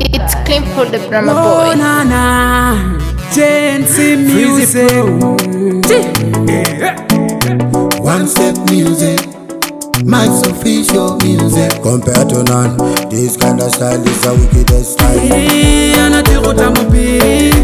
It's clean for the Brahma Oh boy. na na, Jancy music. One step music, Mike's official music. Compared to none, this kind of style is the wickedest style. Anatiruta mupi.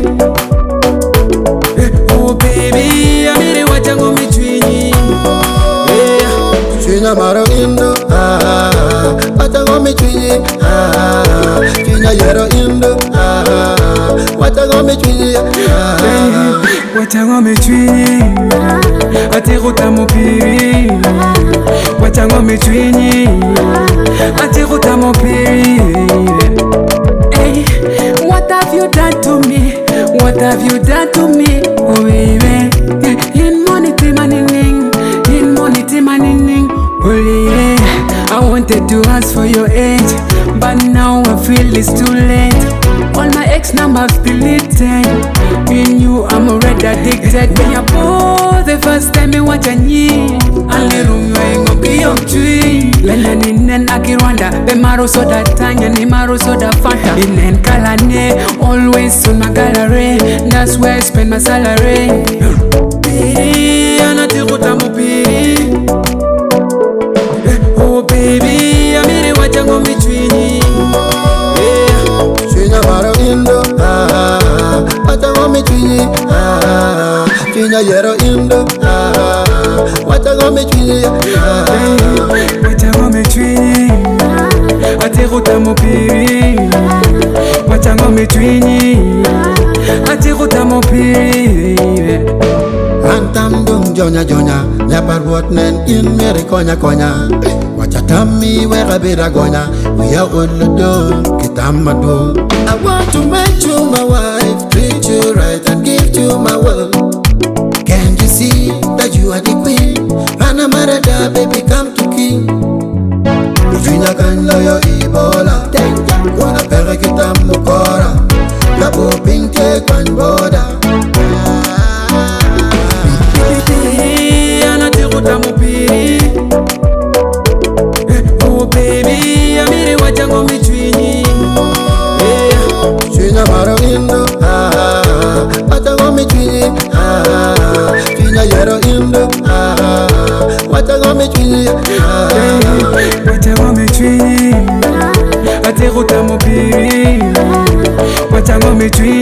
Oh baby, amiri wachangu michwini. Chwinya maro indo, wachangu michwini. Chwinya yero indo, wachangu michwini. Wachangu michwini, atiruta mupi. Wachangu michwini, atiruta mupi. Hey, what have you done to me? What have you done to me? Oh baby, in money timaning, in money timaning. Oh yeah, I wanted to ask for your age, but now I feel it's too late. All my ex numbers deleted. In you I'm already addicted. When you pose the first time me watch a knee, only room you ain't gonna be on tree. London in an Akirwanda, be maro soda tanya ni maro soda fanta. In an Kalane, always on my gallery. That's where I spend my salary. Anatiruta mupi. Oh baby, amiri wachangu michwini. Chwinya maro indo, wachangu michwini. Chwinya yero indo, wachangu michwini. Wachangu michwini, atiruta mupi. Wachangu michwini, atiruta mupi. Antam dum jonya jonya, nyapar buat nen in mere konya konya. Wachatami wera bira gonya, we are all do kitamado. I want to make you my wife, treat you right and give you my world. Can you see that you are the queen? Panamarada, baby, come to king. Ujunya kan loyo ibola, wana pere kitamukora. Kabo pinte kwan boda. Anatiruta mupi. Oh baby, amiri wachangu michwini. Chwinya maro indo, wachangu michwini. Chwinya yero indo, wachangu michwini. Wachangu michwini, atiruta mupi. Wachangu michwini.